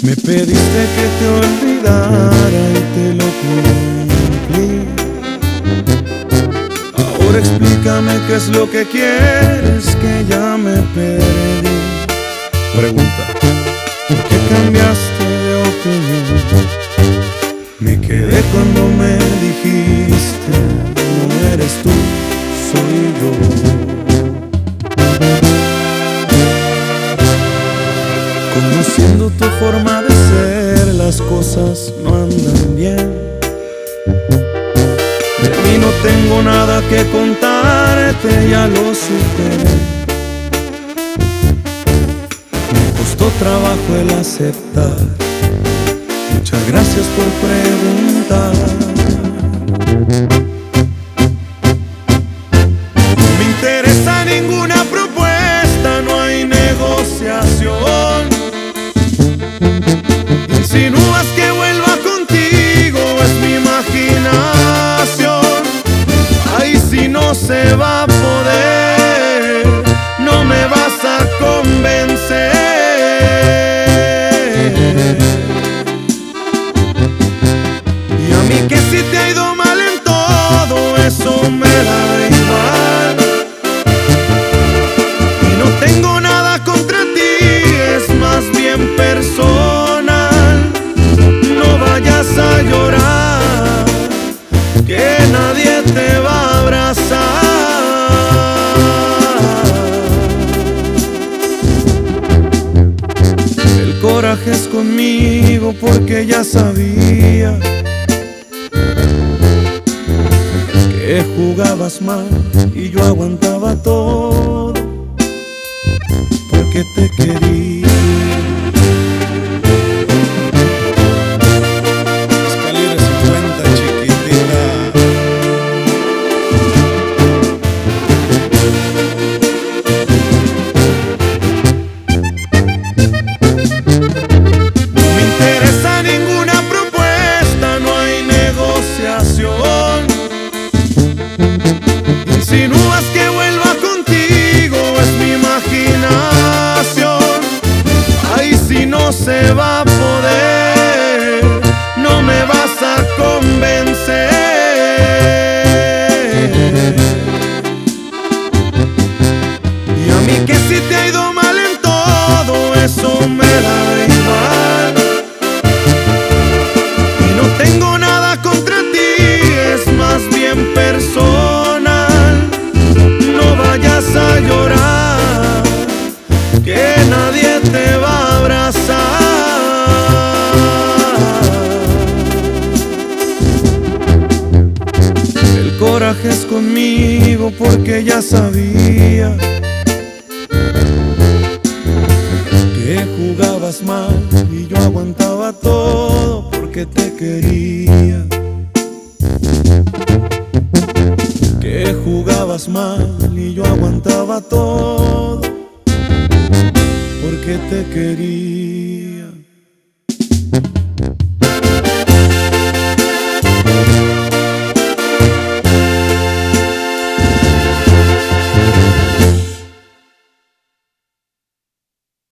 Me pediste que te olvidara y te lo cumplí. Ahora explícame qué es lo que quieres, que ya me perdí. Pregunta: ¿por qué cambiaste de opinión? Me quedé cuando me dijiste: no eres tú, soy yo. Conociendo tu forma de ser, las cosas no andan bien. De mí no tengo nada que contarte, ya lo superé. Me costó trabajo el aceptar. Muchas gracias por preguntar. No me interesa ninguna propuesta, no hay negociación. Insinúas que vuelva contigo, es mi imaginación. Ay, si no se va a poder, no me vas a convencer. Y a mí que si te ha ido mal en todo, eso me da igual. Y no tengo nada contra ti, es más bien personal. No vayas a llorar, que nadie te va a abrazar. El coraje es conmigo porque ya sabía que jugabas mal y yo aguantaba todo porque te quería. Insinúas que vuelva contigo, es mi imaginación. Ay, si no se va a poder, no me vas a convencer. Y a mí que si te ha ido mal en todo, eso me da igual. Y no tengo nada contra ti, es más bien personal. No vayas a llorar, que nadie te va a abrazar. El coraje es conmigo porque ya sabía que jugabas mal y yo aguantaba todo porque te quería. Que jugabas mal y yo aguantaba todo porque te quería.